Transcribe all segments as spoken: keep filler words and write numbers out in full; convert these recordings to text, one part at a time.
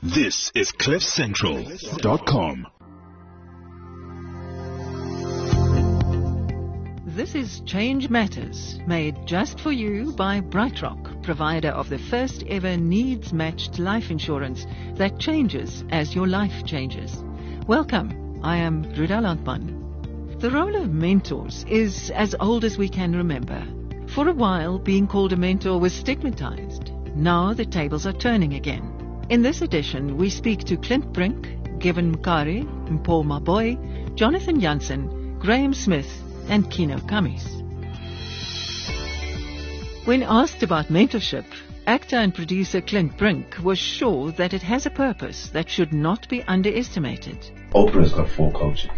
This is cliff central dot com. This is Change Matters, made just for you by BrightRock, provider of the first ever needs-matched life insurance that changes as your life changes. Welcome, I am Ruda Landman. The role of mentors is as old as we can remember. For a while, being called a mentor was stigmatized. Now the tables are turning again. In this edition, we speak to Clint Brink, Given Mkari, Mpho Maboi, Jonathan Jansen, Graham Smith, and Kino Kamis. When asked about mentorship, actor and producer Clint Brink was sure that it has a purpose that should not be underestimated. Oprah's got four coaches.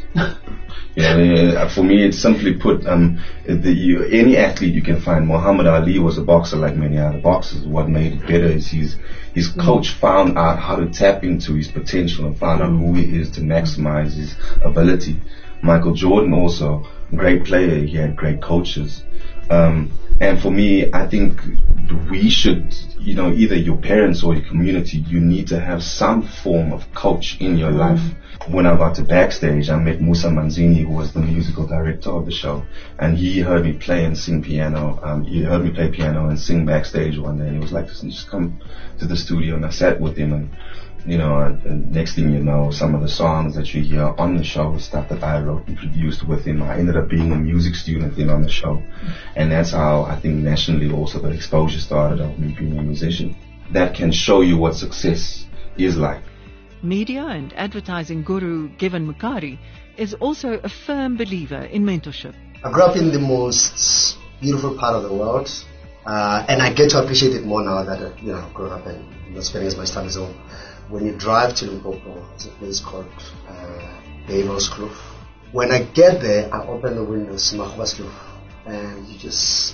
yeah, for me, it's simply put, um, the, you, any athlete you can find. Muhammad Ali was a boxer like many other boxers. What made it better is his, his coach found out how to tap into his potential and found out who he is to maximize his ability. Michael Jordan also, great player, he had great coaches. Um, and for me, I think we should, you know, either your parents or your community, you need to have some form of coach in your life. When I got to backstage, I met Musa Manzini, who was the musical director of the show, and he heard me play and sing piano. Um, he heard me play piano and sing backstage one day, and he was like, "Listen, just come to the studio." And I sat with him, and you know, and, and next thing you know, some of the songs that you hear on the show is stuff that I wrote and produced with him. I ended up being a music student then on the show, and that's how I think nationally also the exposure started of me being a musician. That can show you what success is like. Media and advertising guru Given Mkari is also a firm believer in mentorship. I grew up in the most beautiful part of the world, uh, and I get to appreciate it more now that uh, you know, growing up and you know, spending as much time as home. When you drive to Limpopo, there's a place called uh, Davis Kloof. When I get there, I open the windows, Mahwas Kloof, and you just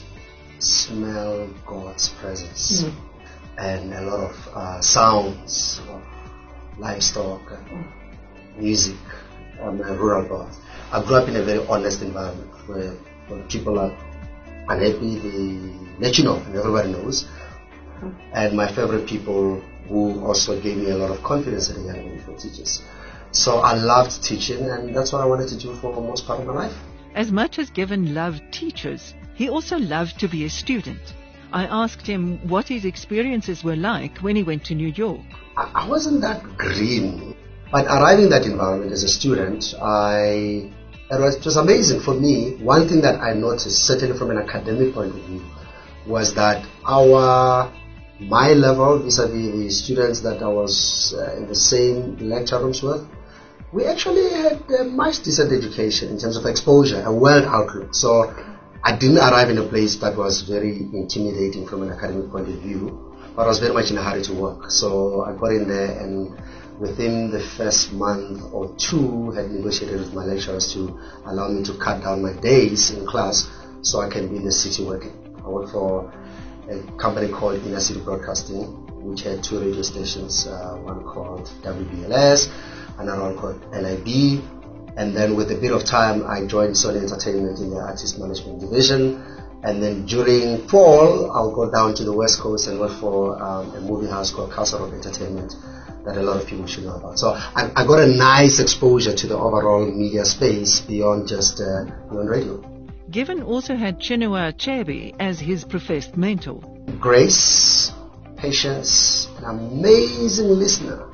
smell God's presence mm. and a lot of uh, sounds of livestock and music on a rural path. I grew up in a very honest environment where when people are unhappy, they let you know, and everybody knows. Mm. And my favorite people who also gave me a lot of confidence at a young age were teachers. So I loved teaching, and that's what I wanted to do for the most part of my life. As much as Given loved teachers, he also loved to be a student. I asked him what his experiences were like when he went to New York. I wasn't that green, but arriving in that environment as a student, I it was, it was amazing for me. One thing that I noticed, certainly from an academic point of view, was that our my level vis-a-vis the students that I was uh, in the same lecture rooms with, we actually had a much decent education in terms of exposure, a world outlook. So I didn't arrive in a place that was very intimidating from an academic point of view, but I was very much in a hurry to work. So I got in there, and within the first month or two had negotiated with my lecturers to allow me to cut down my days in class so I can be in the city working. I worked for a company called Inner City Broadcasting, which had two radio stations, uh, one called W B L S, another one called L I B. And then with a bit of time, I joined Sony Entertainment in the artist management division. And then during fall, I'll go down to the West Coast and work for um, a movie house called Castle Rock Entertainment that a lot of people should know about. So I, I got a nice exposure to the overall media space beyond just uh, beyond radio. Given also had Chinua Achebe as his professed mentor. Grace, patience, an amazing listener,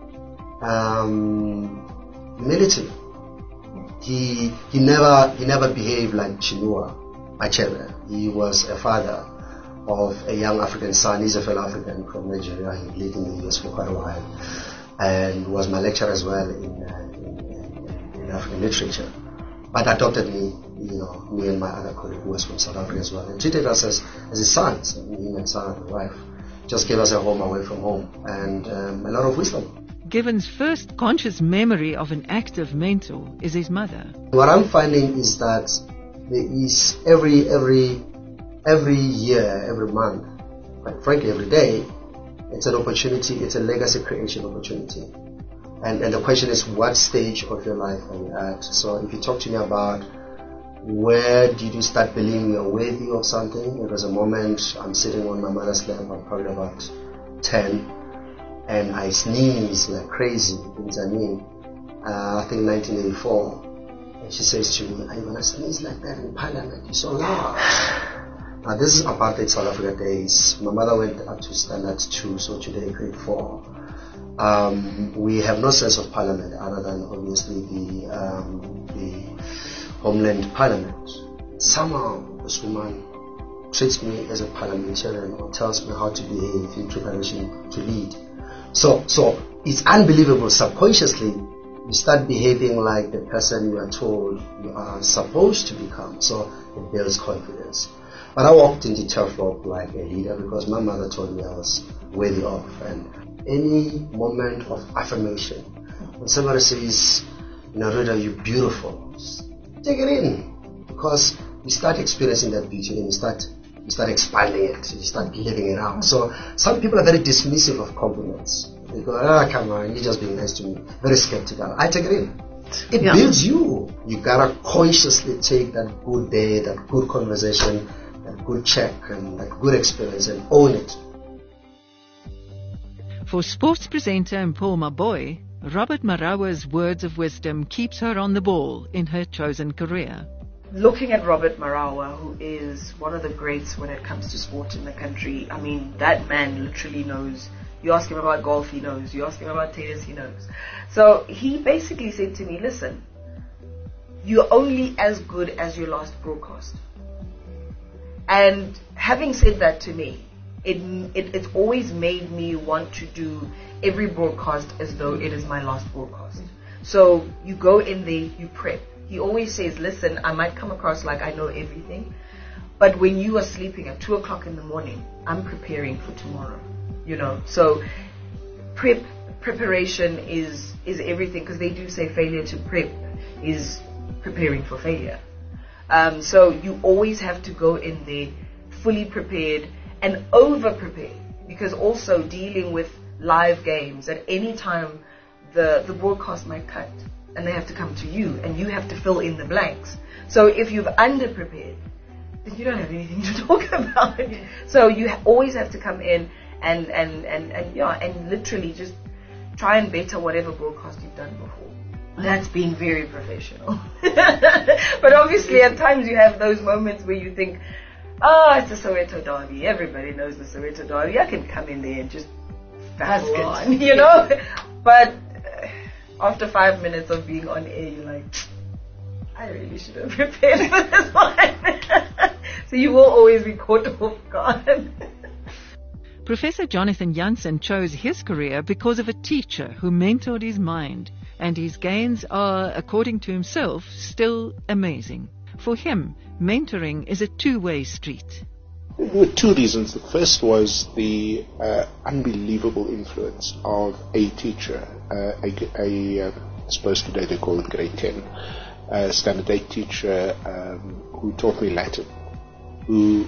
um, humility. He he never he never behaved like Chinua Achebe. He was a father of a young African son. He's a fellow African from Nigeria. He lived in the U S for quite a while, and was my lecturer as well in uh, in, in, in African literature. But adopted me, you know, me and my other colleague who was from South Africa as well, and treated us as, as his sons, me and son and wife. Just gave us a home away from home, and um, a lot of wisdom. Given's first conscious memory of an active mentor is his mother. What I'm finding is that there is every, every, every year, every month, but frankly every day, it's an opportunity, it's a legacy creation opportunity. And, and the question is, what stage of your life are you at? So if you talk to me about where did you start believing you're worthy of something, it was a moment I'm sitting on my mother's lap, I'm probably about ten, and I sneeze like crazy in Tzaneen, uh, I think nineteen eighty-four. And she says to me, "Are you going to sneeze like that in Parliament? You're so loud." Now, this is apartheid South Africa days. My mother went up to standard two, so today grade four. Um, we have no sense of Parliament other than obviously the, um, the Homeland Parliament. Somehow, this woman treats me as a parliamentarian or tells me how to behave in preparation to lead. So, so it's unbelievable. Subconsciously, you start behaving like the person you are told you are supposed to become. So it builds confidence. But I walked into tough rope like a leader because my mother told me I was worthy of. And any moment of affirmation, when somebody says, you know, Rhoda, you're beautiful, just take it in, because you start experiencing that beauty and you start you start expanding it, you start living it out. So some people are very dismissive of compliments. They go, ah, come on, you're just being nice to me. Very skeptical. I take it in. It yeah. builds you. You gotta consciously take that good day, that good conversation, that good check, and that good experience and own it. For sports presenter and Paul Maboy, Robert Marawa's words of wisdom keeps her on the ball in her chosen career. Looking at Robert Marawa, who is one of the greats when it comes to sport in the country, I mean, that man literally knows. You ask him about golf, he knows. You ask him about tennis, he knows. So he basically said to me, listen, you're only as good as your last broadcast. And having said that to me, it, it it's always made me want to do every broadcast as though it is my last broadcast. So you go in there, you prep. He always says, listen, I might come across like I know everything, but when you are sleeping at two o'clock in the morning, I'm preparing for tomorrow. You know, so prep preparation is is everything, because they do say failure to prep is preparing for failure. Um, so you always have to go in there fully prepared and over prepared, because also dealing with live games at any time, the the broadcast might cut and they have to come to you and you have to fill in the blanks. So if you've under prepared, then you don't have anything to talk about. So you ha- always have to come in and, and, and, and yeah, and literally just try and better whatever broadcast you've done before. That's being very professional. But obviously at times you have those moments where you think, oh, it's the Soweto Derby. Everybody knows the Soweto Derby. I can come in there and just babble on, you know. But uh, after five minutes of being on air, you're like, I really should have prepared for this one. So you will always be caught off guard. Professor Jonathan Jansen chose his career because of a teacher who mentored his mind, and his gains are, according to himself, still amazing. For him, mentoring is a two-way street. There were two reasons. The first was the uh, unbelievable influence of a teacher, uh, a, a uh, I suppose today they call it grade ten, a standard eight teacher um, who taught me Latin, who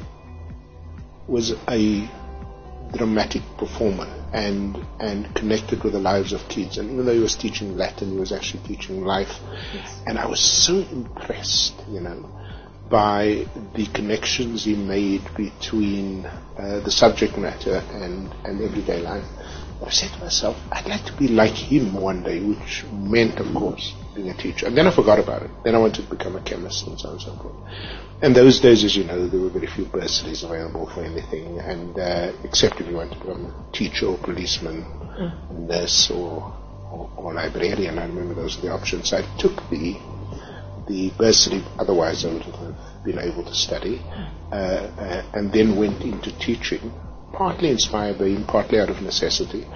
was a dramatic performer and and connected with the lives of kids. And even though he was teaching Latin, he was actually teaching life. Yes. And I was so impressed, you know, by the connections he made between uh, the subject matter and, and everyday life. I said to myself, I'd like to be like him one day, which meant, of course, being a teacher. And then I forgot about it. Then I wanted to become a chemist and so on and so forth. And those days, as you know, there were very few bursaries available for anything, and uh, except if you wanted to become a teacher or policeman, mm. nurse or, or, or librarian. I remember those were the options. So I took the the bursary, otherwise I wouldn't have been able to study, uh, uh, and then went into teaching, partly inspired by him, partly out of necessity.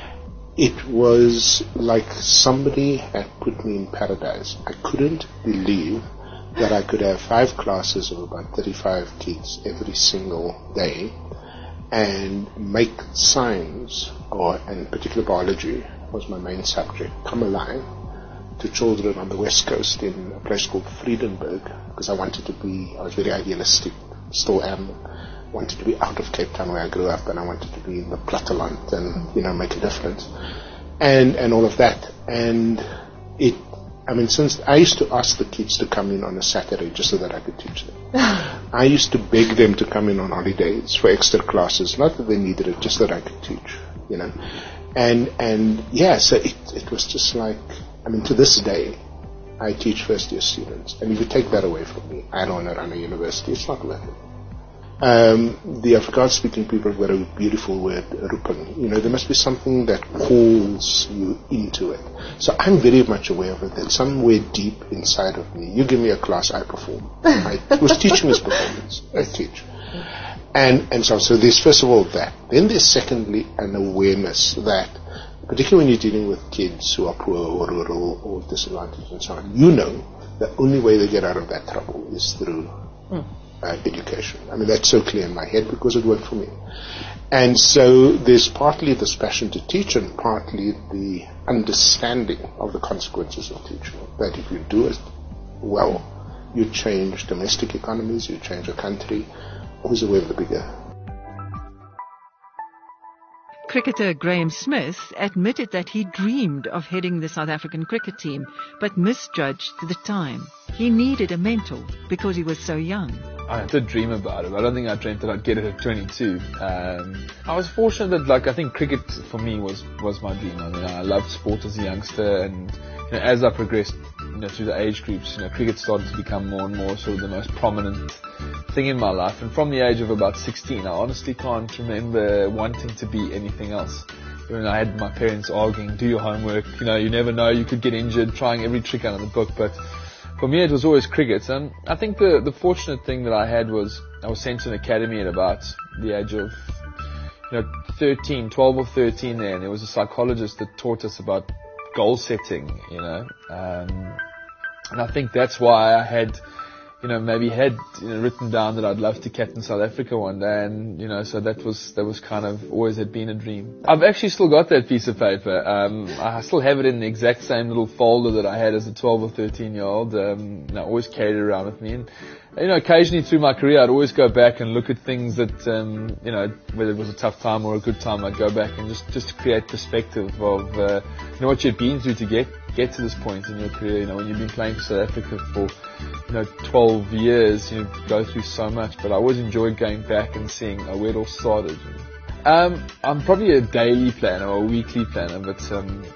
It was like somebody had put me in paradise. I couldn't believe that I could have five classes of about thirty-five kids every single day and make science, or in particular biology was my main subject, come alive to children on the west coast in a place called Friedenberg, because I wanted to be, I was very idealistic, still am, wanted to be out of Cape Town where I grew up, and I wanted to be in the platteland and, you know, make a difference. And, and all of that. And it, I mean, since I used to ask the kids to come in on a Saturday just so that I could teach them. I used to beg them to come in on holidays for extra classes, not that they needed it, just that I could teach, you know. And, and yeah, so it, it was just like, I mean, to this day, I teach first year students. And if you take that away from me, I don't want to run a university. It's not worth it. Um, the Afrikaans-speaking people have got a beautiful word, roeping. You know, there must be something that calls you into it. So I'm very much aware of it. That somewhere deep inside of me, you give me a class, I perform. I was teaching is performance. I teach. And and so, so there's first of all that. Then there's secondly an awareness that, particularly when you're dealing with kids who are poor or rural or disadvantaged and so on, you know the only way they get out of that trouble is through mm. uh, education. I mean, that's so clear in my head because it worked for me. And so there's partly this passion to teach and partly the understanding of the consequences of teaching. That if you do it well, you change domestic economies, you change a country. Always aware of the bigger. Cricketer Graham Smith admitted that he dreamed of heading the South African cricket team, but misjudged the time. He needed a mentor because he was so young. I did dream about it, but I don't think I dreamt that I'd get it at twenty-two. Um, I was fortunate that, like, I think cricket for me was, was my dream. I mean, I loved sport as a youngster, and you know, as I progressed, you know, through the age groups, you know, cricket started to become more and more sort of the most prominent thing in my life. And from the age of about sixteen, I honestly can't remember wanting to be anything else. You know, I had my parents arguing, do your homework, you know, you never know, you could get injured, trying every trick out of the book, but for me it was always cricket. And I think the, the fortunate thing that I had was I was sent to an academy at about the age of, you know, thirteen, twelve or thirteen there, and there was a psychologist that taught us about goal setting, you know, um, and I think that's why I had, you know, maybe had you know, written down that I'd love to captain South Africa one day, and you know, so that was that was kind of always had been a dream. I've actually still got that piece of paper. Um, I still have it in the exact same little folder that I had as a twelve or thirteen year old. Um, and I always carried it around with me, and you know, occasionally through my career, I'd always go back and look at things that, um, you know, whether it was a tough time or a good time, I'd go back and just, just create perspective of, uh, you know, what you'd been through to get, get to this point in your career. You know, when you've been playing for South Africa for, you know, twelve years, you know, go through so much, but I always enjoyed going back and seeing uh, where it all started. Um, I'm probably a daily planner or a weekly planner, but, um,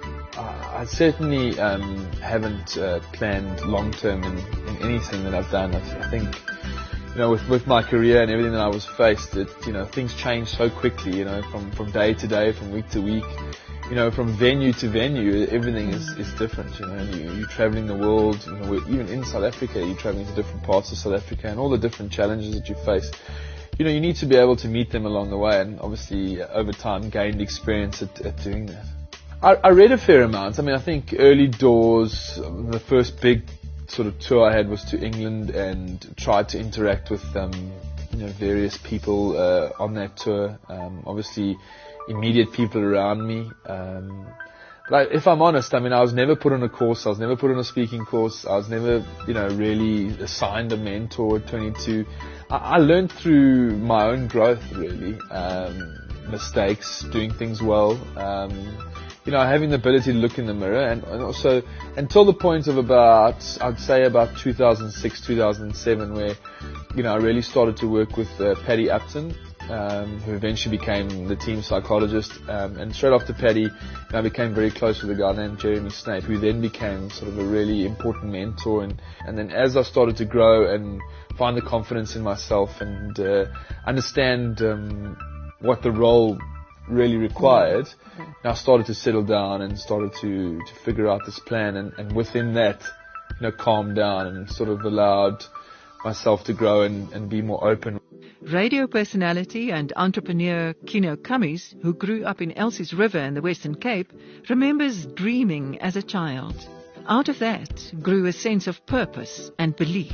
I certainly um, haven't uh, planned long term in, in anything that I've done. I, I think, you know, with, with my career and everything that I was faced, that you know things change so quickly. You know, from, from day to day, from week to week. You know, from venue to venue, everything is, is different. You know, and you, you're traveling the world. You know, even in South Africa, you're traveling to different parts of South Africa, and all the different challenges that you face. You know, you need to be able to meet them along the way, and obviously uh, over time gained experience at, at doing that. I, I read a fair amount. I mean, I think early doors, the first big sort of tour I had was to England and tried to interact with um, you know, various people uh, on that tour. Um, obviously, immediate people around me. Um, but I, if I'm honest, I mean, I was never put on a course. I was never put on a speaking course. I was never, you know, really assigned a mentor at twenty-two. I, I learned through my own growth, really. Um, mistakes, doing things well. Um, You know, having the ability to look in the mirror, and, and also until the point of about, I'd say about two thousand six, two thousand seven, where, you know, I really started to work with uh, Paddy Upton, um, who eventually became the team psychologist. Um, and straight after Paddy, you know, I became very close with a guy named Jeremy Snape, who then became sort of a really important mentor. And, and then as I started to grow and find the confidence in myself and uh, understand um, what the role really required, and I started to settle down and started to, to figure out this plan, and, and within that, you know, calm down and sort of allowed myself to grow and, and be more open. Radio personality and entrepreneur Kino Cummings, who grew up in Elsie's River in the Western Cape, remembers dreaming as a child. Out of that grew a sense of purpose and belief.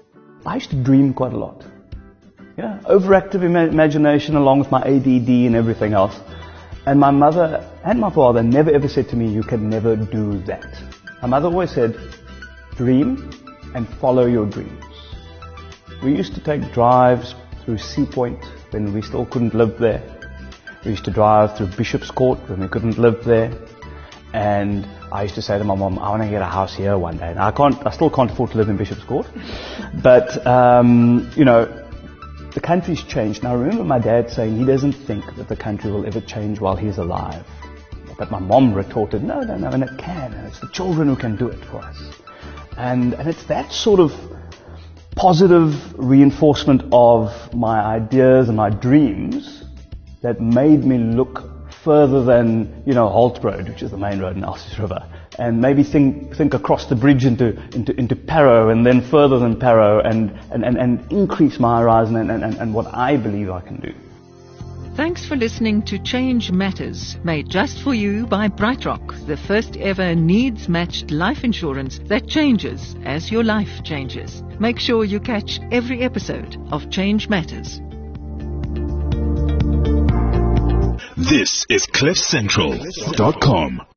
I used to dream quite a lot. Yeah, overactive ima- imagination along with my A D D and everything else. And my mother and my father never ever said to me, you can never do that. My mother always said, dream and follow your dreams. We used to take drives through Sea Point when we still couldn't live there. We used to drive through Bishop's Court when we couldn't live there. And I used to say to my mom, I want to get a house here one day. And I can't, I still can't afford to live in Bishop's Court. But, um, you know, the country's changed. Now, I remember my dad saying he doesn't think that the country will ever change while he's alive. But my mom retorted, no, no, no, and it can, and it's the children who can do it for us. And, and it's that sort of positive reinforcement of my ideas and my dreams that made me look further than, you know, Holt Road, which is the main road in Elsies River, and maybe think think across the bridge into into, into Parow, and then further than Parow, and, and, and, and increase my horizon and, and, and what I believe I can do. Thanks for listening to Change Matters, made just for you by BrightRock, the first ever needs-matched life insurance that changes as your life changes. Make sure you catch every episode of Change Matters. This is cliff central dot com.